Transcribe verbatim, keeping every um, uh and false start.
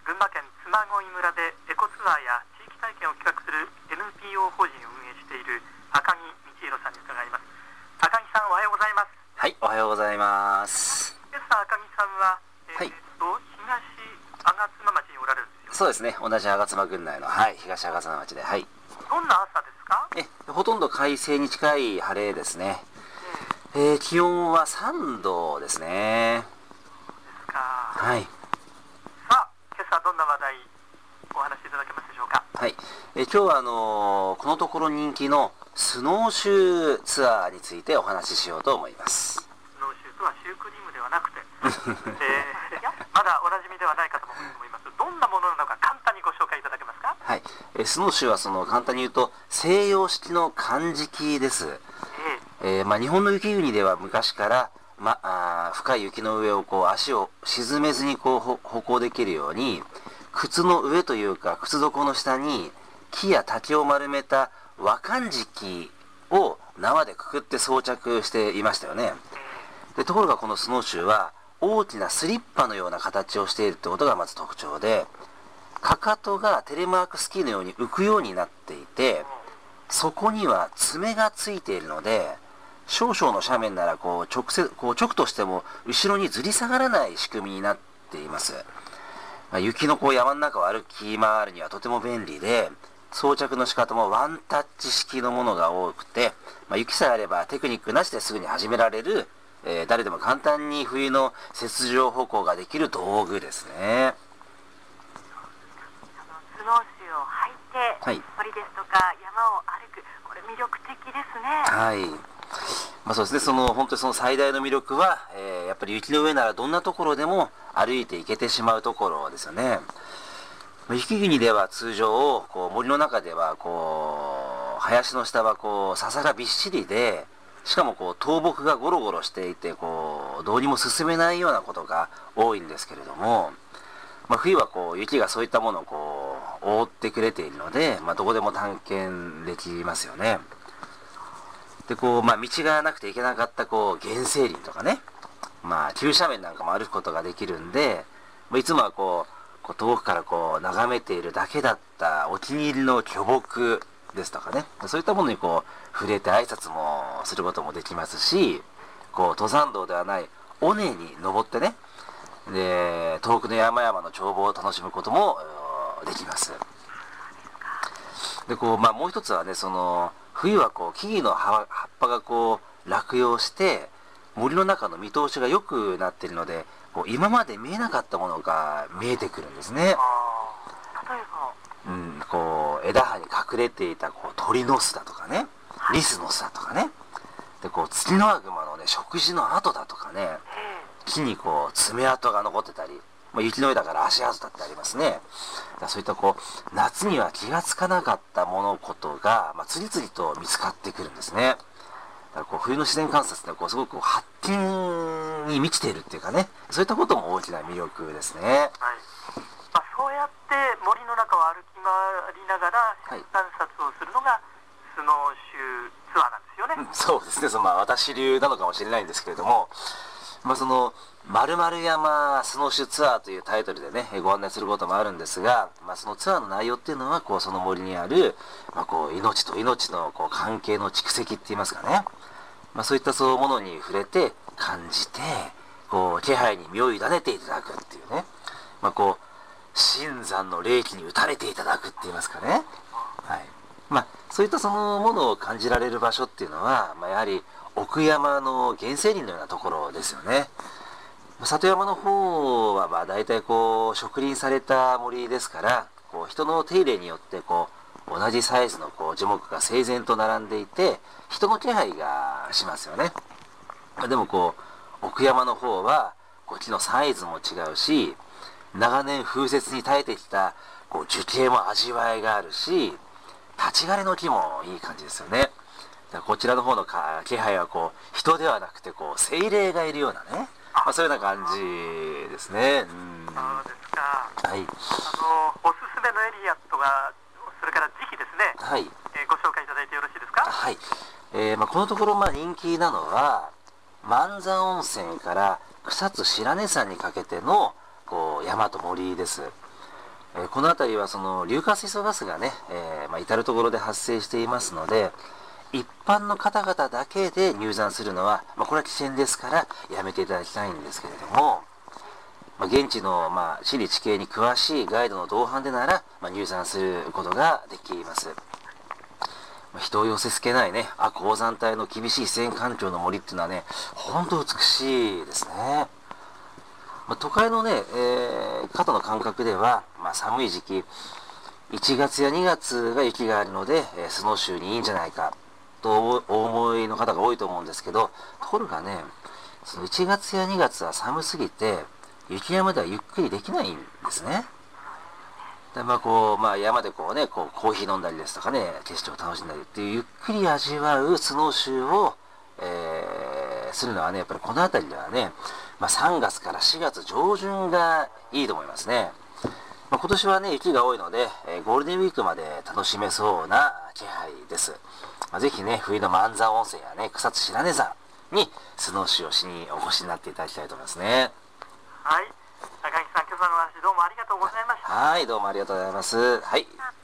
群馬県嬬恋村でエコツアーや地域体験を企画する エヌピーオー 法人を運営している赤木道弘さんに伺います。赤木さん、おはようございます。 はい、おはようございます。 今朝赤木さんは、えーはい、と東吾妻町におられるんですよ。 そうですね、同じ吾妻郡内の、はい、東吾妻町で、はい。 どんな朝ですか？ えほとんど快晴に近い晴れですね。えー、えー、気温はさんどですね。 そうですか。 はい。 さあ、今朝どんな話題お話しいただけますでしょうか？ はい、えー、今日はあのー、このところ人気のスノーシューツアーについてお話ししようと思います。 スノーシューとはシュークリームではなくて、えー、まだおなじみではないかと思います。どんなものなのか簡単にご紹介いただけますか？ はい、えー、スノーシューはその簡単に言うと西洋式のかんじきです。えーえーまあ、日本の雪国では昔から、ま、あ深い雪の上をこう足を沈めずにこう歩行できるように、靴の上というか靴底の下に木や竹を丸めた和かんじきを縄でくくって装着していましたよね。でところがこのスノーシューは大きなスリッパのような形をしているってことがまず特徴で、かかとがテレマークスキーのように浮くようになっていて、そこには爪がついているので、少々の斜面ならこう直接こう直としても後ろにずり下がらない仕組みになっています。まあ、雪のこう山の中を歩き回るにはとても便利で、装着の仕方もワンタッチ式のものが多くて、まあ、雪さえあればテクニックなしですぐに始められる、えー、誰でも簡単に冬の雪上歩行ができる道具ですね。 スノーシューを履いて、はい、森ですとか山を歩く、これ魅力的ですね。 はい、まあ、そうですね。その本当にその最大の魅力は、えー、やっぱり雪の上ならどんなところでも歩いて行けてしまうところですよね。雪国では通常こう森の中ではこう林の下はこう笹がびっしりで、しかもこう倒木がゴロゴロしていてこうどうにも進めないようなことが多いんですけれども、まあ、冬はこう雪がそういったものをこう覆ってくれているので、まあ、どこでも探検できますよね。でこう、まあ、道がなくていけなかったこう原生林とかね、まあ、急斜面なんかも歩くことができるんで、まあ、いつもはこうこう遠くからこう眺めているだけだったお気に入りの巨木ですとかね、そういったものにこう触れて挨拶もすることもできますし、こう登山道ではない尾根に登ってね、で遠くの山々の眺望を楽しむこともできます。でこう、まあ、もう一つはね、その冬はこう木々の葉っぱがこう落葉して森の中の見通しが良くなっているので、こう今まで見えなかったものが見えてくるんですね。 例えば、うん、こう枝葉に隠れていたこう鳥の巣だとかね、リスの巣だとかね、でこうツキノワグマのね食事の跡だとかね、木にこう爪痕が残ってたり、まあ、雪の上だから足跡だってありますね。だそういったこう夏には気がつかなかった物事が、まあ、次々と見つかってくるんですね。だからこう冬の自然観察ってこうすごくこう発見に満ちているっていうかね、そういったことも大きな魅力ですね。はい、 まあ、そうやって森の中を歩き回りながら自然観察をするのがスノーシューツアーなんですよね。 うん、そうですね。そのまあ私流なのかもしれないんですけれども、まあ、その〇〇山スノーシューツアーというタイトルでねご案内することもあるんですが、まあ、そのツアーの内容っていうのはこうその森にある、まあ、こう命と命のこう関係の蓄積っていいますかね、まあ、そういったそういうものに触れて感じてこう気配に身を委ねていただくっていうね、まあ、こう深山の霊気に打たれていただくっていいますかね、はい、まあ、そういったそのものを感じられる場所っていうのは、まあ、やはり奥山の原生林のようなところですよね。里山の方はまあ大体こう植林された森ですから、こう人の手入れによってこう同じサイズのこう樹木が整然と並んでいて人の気配がしますよね。でもこう奥山の方はこう木のサイズも違うし、長年風雪に耐えてきたこう樹形も味わいがあるし、立ち枯れの木もいい感じですよね。こちらの方の気配はこう人ではなくてこう精霊がいるようなね、まあ、そういうような感じですね。うん、 そうですか。 はい、 あのおすすめのエリアとか、それから時期ですね、 はい、 えー、ご紹介いただいてよろしいですか？ はい、えーまあ、このところまあ人気なのは万座温泉から草津白根山にかけてのこう山と森です。 えーこの辺りはその硫化水素ガスがね、えーまあ、至る所で発生していますので、一般の方々だけで入山するのは、まあ、これは危険ですからやめていただきたいんですけれども、まあ、現地の、まあ、地理地形に詳しいガイドの同伴でなら、まあ、入山することができます。まあ、人を寄せつけないね、亜高山帯の厳しい自然環境の森っていうのはね、本当美しいですね。まあ、都会のね、えー肩の感覚では、まあ、寒い時期、いちがつやにがつが雪があるので、えースノーシューにいいんじゃないかとお思いの方が多いと思うんですけど、ところがね、そのいちがつやにがつは寒すぎて、雪山ではゆっくりできないんですね。でまあこうまあ、山でこう、ね、こうコーヒー飲んだりですとかね、景色を楽しんだりっていうゆっくり味わうスノーシューを、えーするのはね、やっぱりこの辺りではね、まあ、さんがつからしがつ上旬がいいと思いますね。まあ、今年はね、雪が多いので、えーゴールデンウィークまで楽しめそうな気配です。まあ、ぜひね、冬の万座温泉やね、草津白根山にスノーシューをしにお越しになっていただきたいと思いますね。 はい、高木さん、今朝の話どうもありがとうございました。 はい、どうもありがとうございます。はい。